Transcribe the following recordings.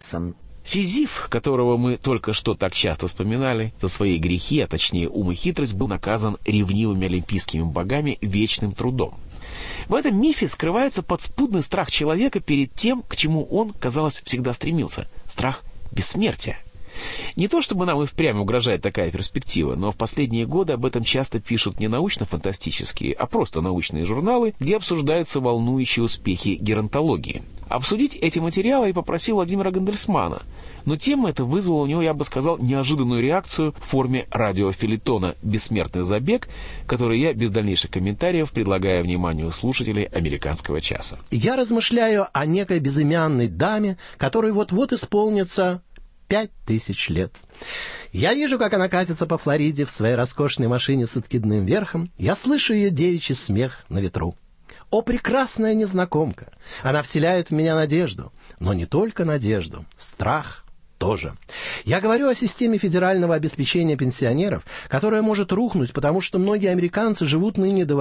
Ватсон. Сизиф, которого мы только что так часто вспоминали, за свои грехи, а точнее ум и хитрость, был наказан ревнивыми олимпийскими богами вечным трудом. В этом мифе скрывается подспудный страх человека перед тем, к чему он, казалось, всегда стремился – страх бессмертия. Не то чтобы нам и впрямь угрожает такая перспектива, но в последние годы об этом часто пишут не научно-фантастические, а просто научные журналы, где обсуждаются волнующие успехи геронтологии. Обсудить эти материалы я попросил Владимира Гандельсмана, но тема эта вызвала у него, я бы сказал, неожиданную реакцию в форме радиофелетона «Бессмертный забег», который я без дальнейших комментариев предлагаю вниманию слушателей «Американского часа». Я размышляю о некой безымянной даме, которой вот-вот исполнится 5000 лет. Я вижу, как она катится по Флориде в своей роскошной машине с откидным верхом. Я слышу ее девичий смех на ветру. О, прекрасная незнакомка! Она вселяет в меня надежду. Но не только надежду, страх тоже. Я говорю о системе федерального обеспечения пенсионеров, которая может рухнуть, потому что многие американцы живут ныне до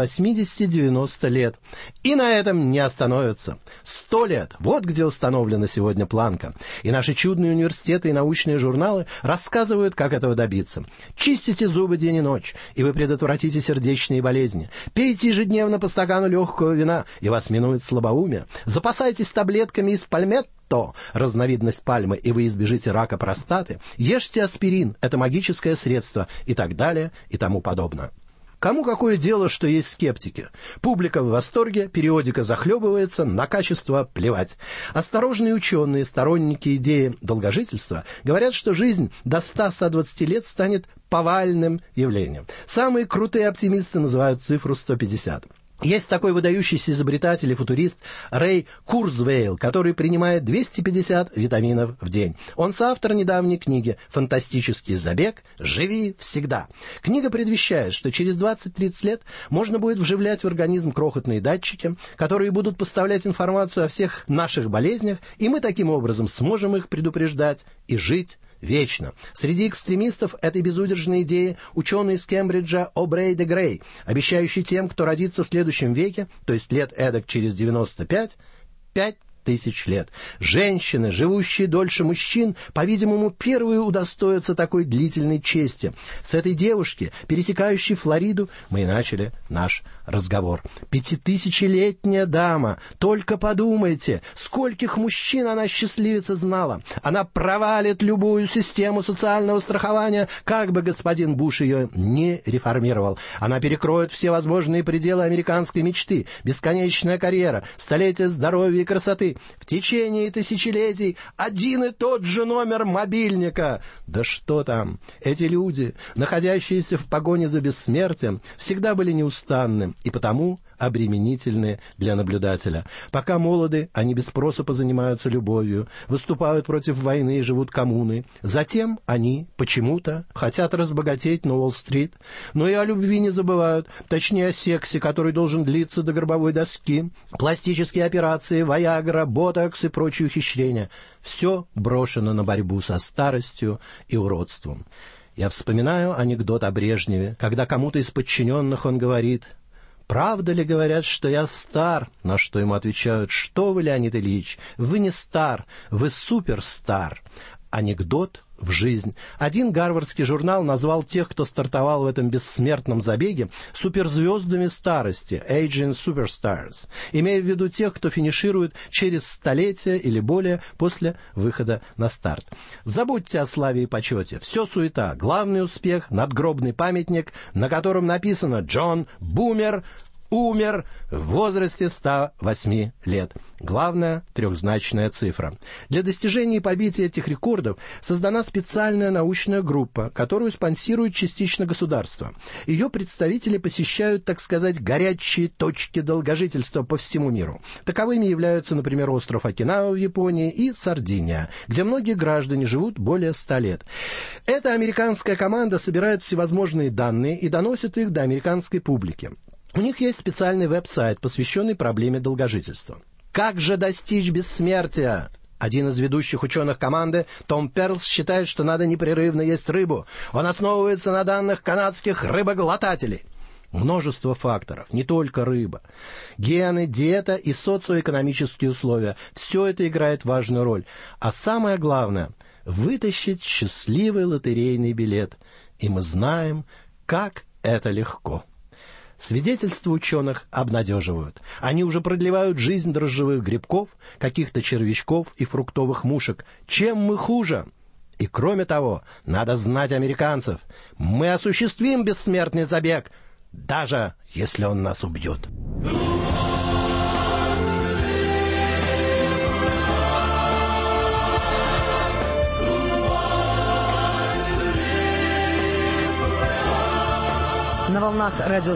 80-90 лет. И на этом не остановятся. 100 лет. Вот где установлена сегодня планка. И наши чудные университеты и научные журналы рассказывают, как этого добиться. Чистите зубы день и ночь, и вы предотвратите сердечные болезни. Пейте ежедневно по стакану легкого вина, и вас минует слабоумие. Запасайтесь таблетками из пальметто, разновидность пальмы, и вы избежите рака простаты. Ешьте аспирин, это магическое средство, и так далее, и тому подобное. Кому какое дело, что есть скептики? Публика в восторге, периодика захлебывается, на качество плевать. Осторожные ученые, сторонники идеи долгожительства, говорят, что жизнь до 100-120 лет станет повальным явлением. Самые крутые оптимисты называют цифру 150. Есть такой выдающийся изобретатель и футурист Рэй Курцвейл, который принимает 250 витаминов в день. Он соавтор недавней книги «Фантастический забег. Живи всегда». Книга предвещает, что через 20-30 лет можно будет вживлять в организм крохотные датчики, которые будут поставлять информацию о всех наших болезнях, и мы таким образом сможем их предупреждать и жить вечно. Среди экстремистов этой безудержной идеи ученый из Кембриджа О'Брей де Грей, обещающий тем, кто родится в следующем веке, то есть лет эдак через 95, 5000 лет. Женщины, живущие дольше мужчин, по-видимому, первые удостоятся такой длительной чести. С этой девушки, пересекающей Флориду, мы и начали наш разговор. 5000-летняя дама. Только подумайте, скольких мужчин она счастливица знала. Она провалит любую систему социального страхования, как бы господин Буш ее не реформировал. Она перекроет все возможные пределы американской мечты. Бесконечная карьера, столетие здоровья и красоты. В течение тысячелетий один и тот же номер мобильника. Да что там, эти люди, находящиеся в погоне за бессмертием, всегда были неустанны и потому обременительны для наблюдателя. Пока молоды, они без спроса позанимаются любовью, выступают против войны и живут коммуной. Затем они почему-то хотят разбогатеть на Уолл-стрит, но и о любви не забывают, точнее о сексе, который должен длиться до гробовой доски. Пластические операции, виагра, ботокс и прочие ухищрения. Все брошено на борьбу со старостью и уродством. Я вспоминаю анекдот о Брежневе, когда кому-то из подчиненных он говорит: «Правда ли говорят, что я стар?» На что ему отвечают: «Что вы, Леонид Ильич, вы не стар, вы суперстар». Анекдот в жизнь. Один гарвардский журнал назвал тех, кто стартовал в этом бессмертном забеге, суперзвездами старости, aging superstars, имея в виду тех, кто финиширует через столетия или более после выхода на старт. Забудьте о славе и почете. Все суета. Главный успех — надгробный памятник, на котором написано: «Джон Бумер умер в возрасте 108 лет». Главная трехзначная цифра. Для достижения и побития этих рекордов создана специальная научная группа, которую спонсирует частично государство. Ее представители посещают, так сказать, горячие точки долгожительства по всему миру. Таковыми являются, например, остров Окинава в Японии и Сардиния, где многие граждане живут более 100 лет. Эта американская команда собирает всевозможные данные и доносит их до американской публики. У них есть специальный веб-сайт, посвященный проблеме долгожительства. Как же достичь бессмертия? Один из ведущих ученых команды, Том Перлс, считает, что надо непрерывно есть рыбу. Он основывается на данных канадских рыбоглотателей. Множество факторов, не только рыба. Гены, диета и социоэкономические условия – все это играет важную роль. А самое главное – вытащить счастливый лотерейный билет. И мы знаем, как это легко. Свидетельства ученых обнадеживают. Они уже продлевают жизнь дрожжевых грибков, каких-то червячков и фруктовых мушек. Чем мы хуже? И кроме того, надо знать американцев. Мы осуществим бессмертный забег, даже если он нас убьет. На волнах радио